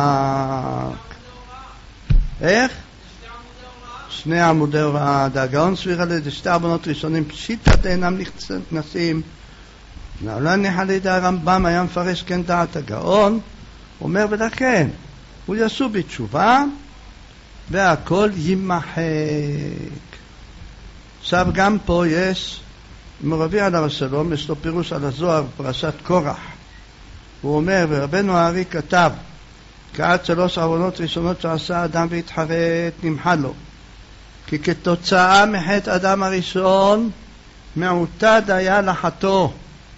A: איך? שני עמודי הוראה. הגאון סביר על ידי שתי עוונות ראשונים פשיטת אינם נכנסים. אולי נחל ידי הרמב"ם היה מפרש כן דעת הגאון, אומר ולכן הוא יעשו בתשובה והכל יימחק. עכשיו גם פה יש מרבי עליו השלום, יש לו פירוש על הזוהר פרשת קורח. הוא אומר, ורבנו הארי כתב, כעד 3 עוונות ראשונות שעשה אדם והתחרט נמחל לו, כי כתוצאה מחטא אדם הראשון מעוטד היה לחטוא,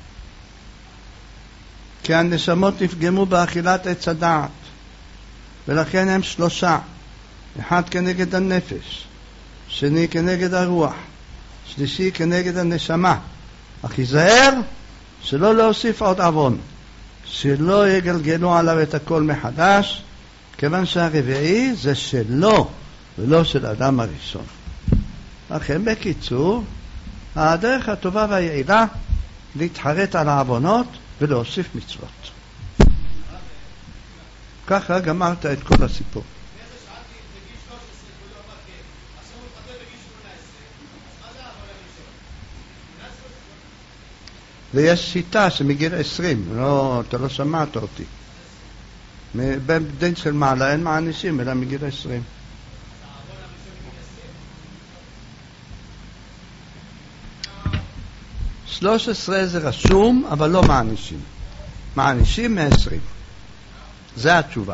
A: כי הנשמות נפגמו באכילת עץ הדעת, ולכן הם 3, אחד כנגד הנפש, שני כנגד הרוח, שלישי כנגד הנשמה. אך ייזהר שלא להוסיף עוד עוון, שלא יגלגלו עליו את הכל מחדש, כיוון שהרביעי זה שלו ולא של האדם הראשון. לכן בקיצור, הדרך הטובה והיעילה להתחרט על העוונות ולהוסיף מצוות. ככה גמרת את כל הסיפור. ויש שיטה שמגיל 20, אתה לא שמעת אותי. בדין של מעלה אין מענישים, אלא מגיל 20. - 13 זה רשום, אבל לא מענישים. מענישים 20. זה התשובה.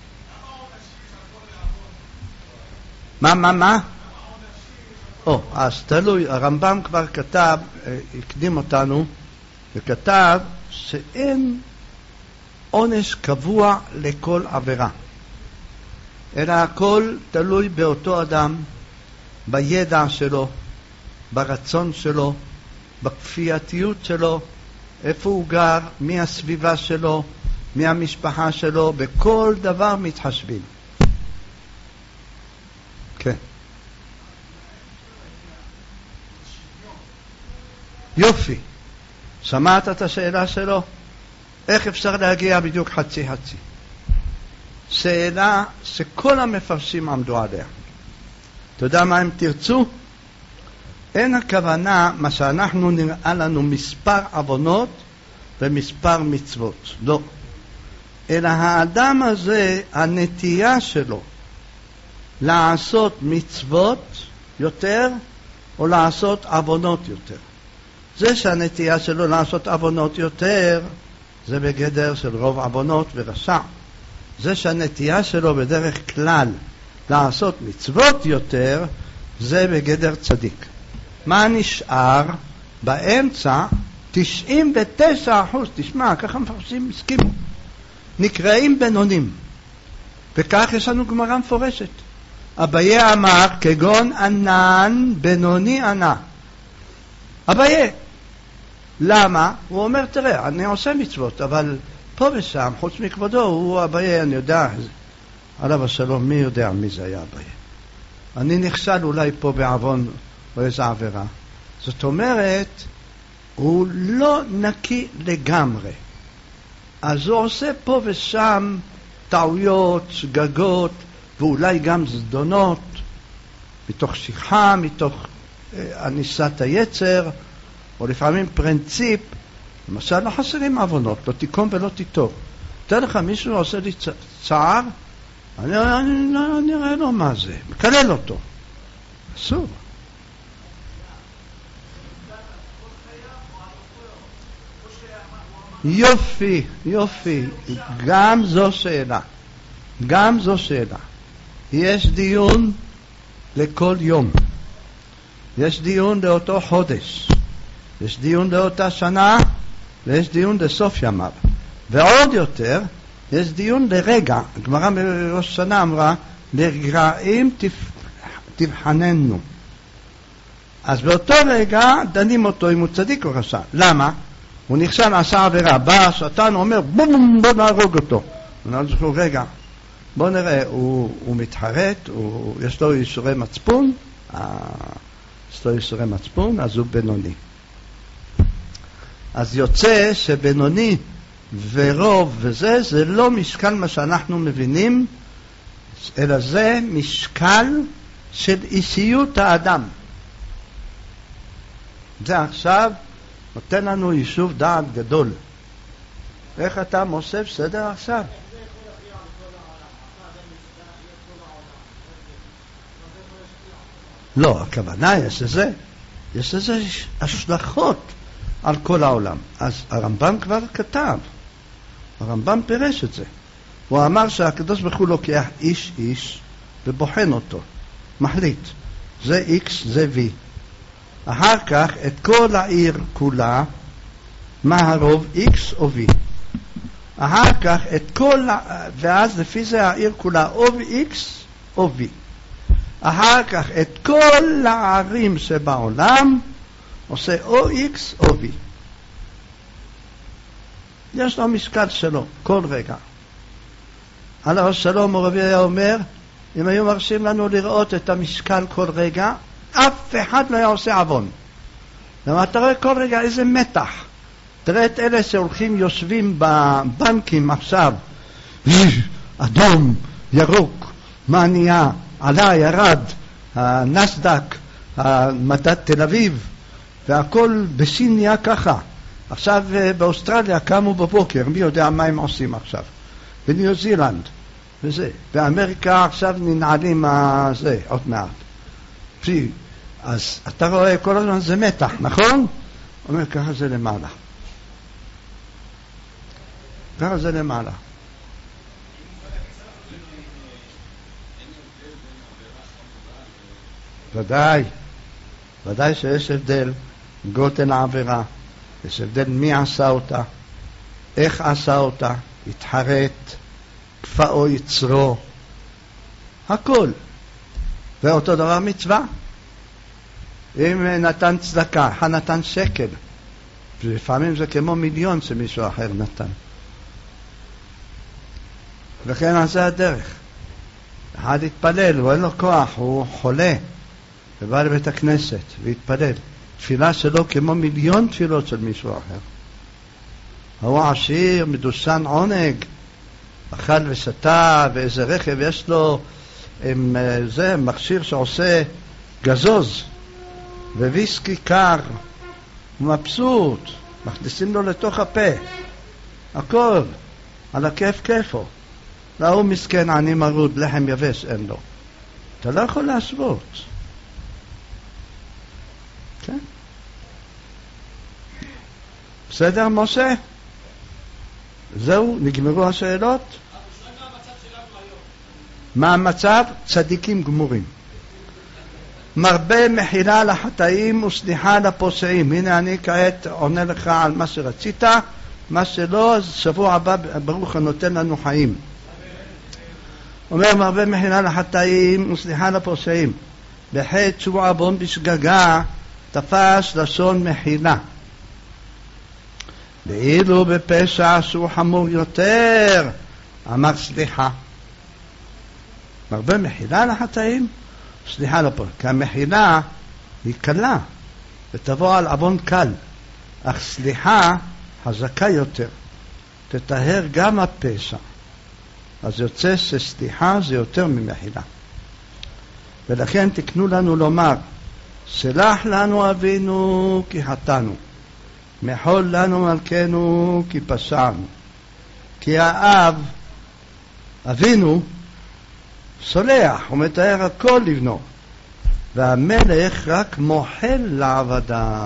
A: מה? אז תלוי, הרמב"ם כבר כתב, הקדים אותנו, וכתב שאין עונש קבוע לכל עבירה, אלא הכל תלוי באותו אדם, בידע שלו, ברצון שלו, בכפייתיות שלו, איפה הוא גר, מי הסביבה שלו, מי המשפחה שלו, בכל דבר מתחשבים. כן. יופי. שמעת את השאלה שלו? איך אפשר להגיע בדיוק חצי? שאלה שכל המפרשים עמדו עליה. אתה יודע מה הם תרצו? אין הכוונה מה שאנחנו נראה לנו מספר עוונות ומספר מצוות. לא. אלא האדם הזה, הנטייה שלו לעשות מצוות יותר או לעשות עוונות יותר. זה שהנטייה שלו לעשות עוונות יותר, זה בגדר של רוב עוונות ורשע. זה שהנטייה שלו בדרך כלל לעשות מצוות יותר, זה בגדר צדיק. מה נשאר? באמצע 99%, תשמע, ככה מפרשים הסכימו, נקראים בינונים. וכך יש לנו גמרא מפורשת. אביי אמר, כגון ענן בינוני ענה. אביי. למה? הוא אומר, תראה, אני עושה מצוות, אבל פה ושם, חוץ מכבודו, הוא אביי, אני יודע, עליו השלום, מי יודע מי זה היה אביי. אני נכשל אולי פה בעוון או איזה עבירה. זאת אומרת, הוא לא נקי לגמרי. אז הוא עושה פה ושם טעויות, שגגות, ואולי גם זדונות, מתוך שכחה, מתוך אניסת היצר, או לפעמים פרינציפ. למשל, לא חסרים עוונות, לא תיקום ולא תיטור. תראה לך, מישהו עושה לי צער, אני לא נראה לו מה זה, מקלל אותו. אסור. יופי, יופי. גם זו שאלה. גם זו שאלה. יש דיון לכל יום. יש דיון לאותו חודש. יש דיון לאותה שנה, ויש דיון לסוף ימיו. ועוד יותר, יש דיון לרגע. הגמרא בראש שנה אמרה, לרגעים תבחננו. אז באותו רגע דנים אותו אם הוא צדיק או רשע. למה? הוא נכשל, עשה עבירה, בא השטן, אומר בום, בוא נהרוג אותו. הוא רגע, בוא נראה, הוא מתחרט, יש לו ייסורי מצפון, אז הוא בינוני. אז יוצא שבינוני ורוב וזה, זה לא משקל מה שאנחנו מבינים, אלא זה משקל של אישיות האדם. זה עכשיו נותן לנו יישוב דעת גדול. איך אתה מוסף סדר עכשיו? לא, הכוונה יש לזה השלכות על כל העולם. אז הרמב"ם כבר כתב, הרמב"ם פירש את זה. הוא אמר שהקדוש ברוך הוא לוקח איש איש ובוחן אותו, מחליט, זה X, זה V. אחר כך את כל העיר כולה, מה הרוב, X או V. אחר כך את כל, ואז לפי זה העיר כולה או X או V. אחר כך את כל הערים שבעולם עושה או X או V. יש לו משקל שלו, כל רגע. עליו שלום רבי היה אומר, אם היו מרשים לנו לראות את המשקל כל רגע, אף אחד לא היה עושה עוון. למה אתה רואה כל רגע איזה מתח. תראה את אלה שהולכים יושבים בבנקים עכשיו, אדום, ירוק, מה נהיה, עלה, ירד, הנסדק, מדד תל אביב, והכל בסין נהיה ככה. עכשיו באוסטרליה קמו בבוקר, מי יודע מה הם עושים עכשיו. בניו זילנד, וזה. באמריקה עכשיו ננעלים זה, עוד מעט. אז אתה רואה כל הזמן זה מתח, נכון? אומר ככה זה למעלה. ככה זה למעלה. ודאי שיש הבדל גודל העבירה, יש הבדל מי עשה אותה, איך עשה אותה, התחרט, כפאו יצרו, הכל. ואותו דבר מצווה. אם נתן צדקה, אחד נתן שקל, לפעמים זה כמו מיליון שמישהו אחר נתן. וכן על זה הדרך. אחד התפלל, הוא אין לו כוח, הוא חולה, ובא לבית הכנסת והתפלל. תפילה שלו כמו מיליון תפילות של מישהו אחר. הוא עשיר, מדושן עונג, אכל ושתה, ואיזה רכב יש לו, עם זה מכשיר שעושה גזוז, וויסקי קר, הוא מבסוט, מכניסים לו לתוך הפה, הכל, על הכיף כיפו. והוא מסכן עני מרוד, לחם יבש אין לו. אתה לא יכול להשוות. כן? בסדר, משה? זהו, נגמרו השאלות? מה המצב? צדיקים גמורים. מרבה מחילה לחטאים וסליחה לפושעים. הנה אני כעת עונה לך על מה שרצית, מה שלא, אז שבוע הבא ברוך הנותן לנו חיים. אומר מרבה מחילה לחטאים וסליחה לפושעים. בחטא שבוע בון בשגגה תפס לשון מחילה. ואילו בפשע שהוא חמור יותר אמר סליחה. מרבה מחילה לחטאים, סליחה לפושעים. כי המחילה היא קלה, ותבוא על עוון קל, אך סליחה חזקה יותר, תטהר גם הפשע. אז יוצא שסליחה זה יותר ממחילה. ולכן תקנו לנו לומר, סלח לנו אבינו כי חטאנו, מחול לנו מלכנו כי פשענו. כי האב, אבינו, סולח ומתאר הכל לבנו, והמלך רק מוחל לעבדיו.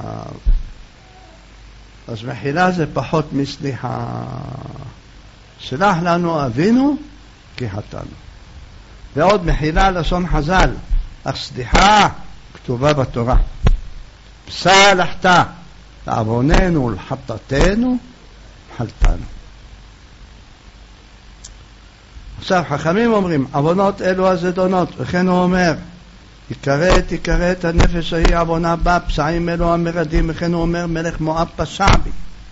A: אז מחילה זה פחות מסליחה. סלח לנו אבינו כי חטאנו. ועוד מחילה לשון חז"ל, אך סליחה כתובה בתורה. סלחת לעווננו ולחטאתנו חלתנו. עכשיו חכמים אומרים, עוונות אלו הזדונות, וכן הוא אומר, יקרא את הנפש ההיא עוונה בה, פשעים אלו המרדים, וכן הוא אומר, מלך מואב פשע בי.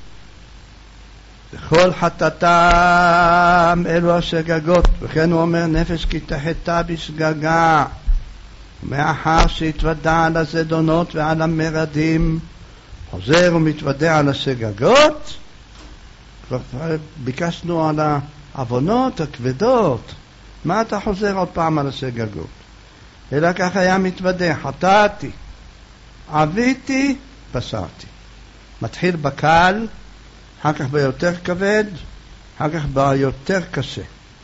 A: וכל חטאתם אלו השגגות, וכן הוא אומר, נפש כי תחטא בשגגה. ומאחר שהתוודע על הזדונות ועל המרדים, חוזר ומתוודע על השגגות. כבר ביקשנו על העוונות הכבדות, מה אתה חוזר עוד פעם על השגגות? אלא כך היה מתוודע, חטאתי, עביתי, פשעתי. מתחיל בקל, אחר כך ביותר כבד, אחר כך ביותר קשה.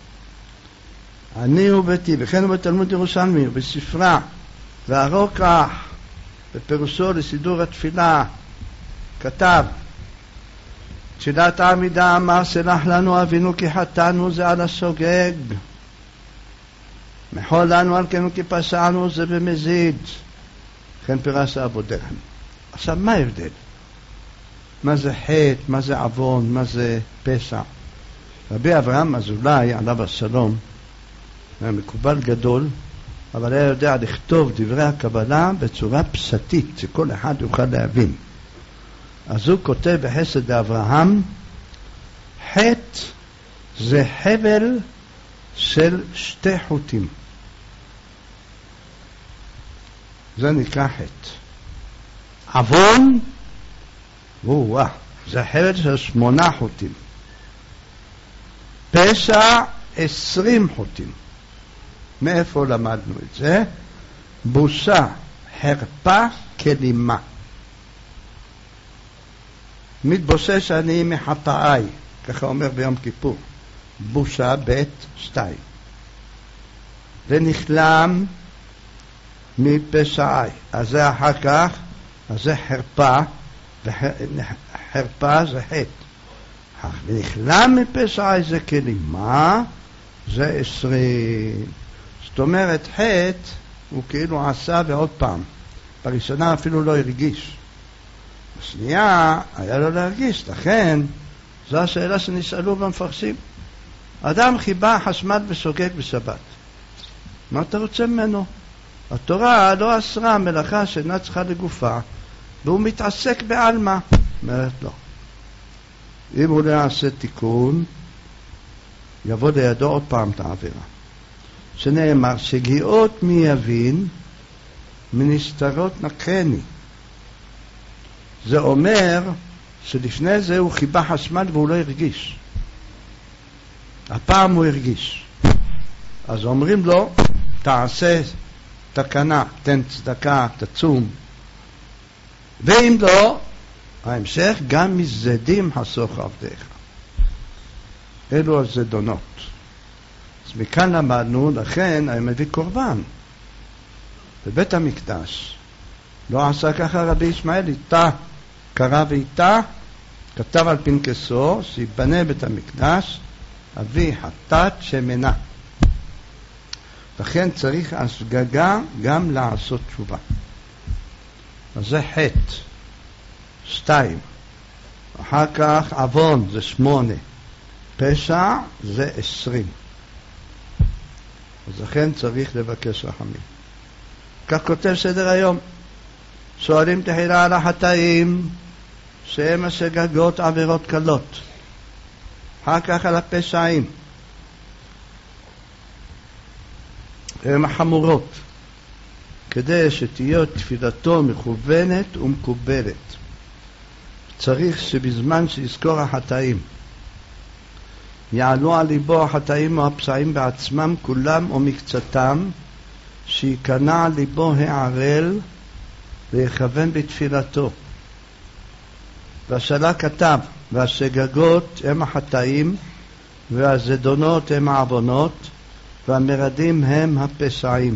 A: אני וביתי, וכן הוא בתלמוד ירושלמי, בספרה, והרוקח, בפירושו לסידור התפילה, כתב, תפילת העמידה אמר, סלח לנו אבינו כי חטאנו, זה על השוגג. מחול לנו על כנו כי פשענו, זה במזיד. כן פירש עבודכם. עכשיו, מה ההבדל? מה זה חטא, מה זה עוון, מה זה פשע? רבי אברהם אזולאי, עליו השלום, היה מקובל גדול, אבל היה יודע לכתוב דברי הקבלה בצורה פשטית, שכל אחד יוכל להבין. אז הוא כותב בחסד אברהם, חטא זה חבל של שתי חוטים. זה נקרא חטא. עוון, זה חבל של 8 חוטים. פשע 20 חוטים. מאיפה למדנו את זה? בושה, חרפה, כלימה. מתבושש אני מחטאי, ככה אומר ביום כיפור. בושה בית 2. ונכלם מפשעי. אז זה אחר כך, אז זה חרפה, וחרפה זה חטא. ונכלם מפשעי זה כלימה, זה 20. זאת אומרת, חטא הוא כאילו עשה ועוד פעם. בראשונה אפילו לא הרגיש. בשנייה היה לו להרגיש, לכן זו השאלה שנשאלו במפרשים. אדם חיבה חשמל ושוגג בשבת. מה אתה רוצה ממנו? התורה לא אסרה מלאכה שאינה צריכה לגופה, והוא מתעסק בעלמא. אומרת לא. אם הוא לא יעשה תיקון, יבוא לידו עוד פעם את העבירה. שנאמר, שגיאות מי יבין, מנסתרות נקני. זה אומר שלפני זה הוא חיבה חשמל והוא לא הרגיש. הפעם הוא הרגיש. אז אומרים לו, תעשה תקנה, תן צדקה, תצום. ואם לא, ההמשך, גם מזדים חסוך עבדיך. אלו הזדונות. אז מכאן למדנו, לכן אני מביא קורבן. בבית המקדש לא עשה ככה רבי ישמעאל, איתה קרא ואיתה, כתב על פנקסו, שיבנה בית המקדש, אבי חטאת שמנה. לכן צריך השגגה גם לעשות תשובה. אז זה חטא, 2. אחר כך עוון, זה 8. פשע, זה 20. אז לכן צריך לבקש רחמים. כך כותב סדר היום. שואלים תחילה על החטאים, שהם השגגות עבירות קלות. אחר כך על הפשעים. הם החמורות. כדי שתהיה תפילתו מכוונת ומקובלת. צריך שבזמן שיזכור החטאים יעלו על ליבו החטאים או הפשעים בעצמם כולם או מקצתם, שיקנע ליבו הערל ויכוון בתפילתו. והשאלה כתב, והשגגות הם החטאים, והזדונות הם העוונות, והמרדים הם הפשעים.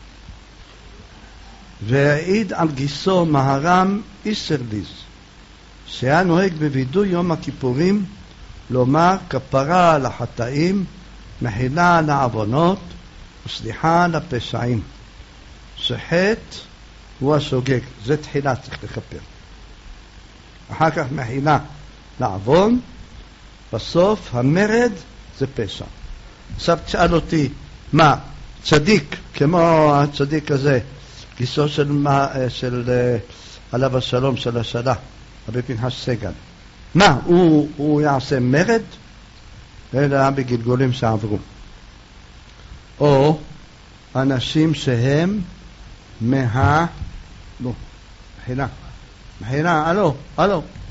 A: והעיד על גיסו מהר"ם איסרליז, שהיה נוהג בווידוי יום הכיפורים לומר כפרה על החטאים, מחילה על העוונות וסליחה על הפשעים. שחטא הוא השוגג, זה תחילה צריך לכפר. אחר כך מחילה לעוון, בסוף המרד זה פשע. עכשיו תשאל אותי, מה, צדיק, כמו הצדיק הזה, גיסו של עליו השלום של השלה, רבי פנחס סגל, מה, הוא יעשה מרד? אלא בגלגולים שעברו. או אנשים שהם מחילה, אלו,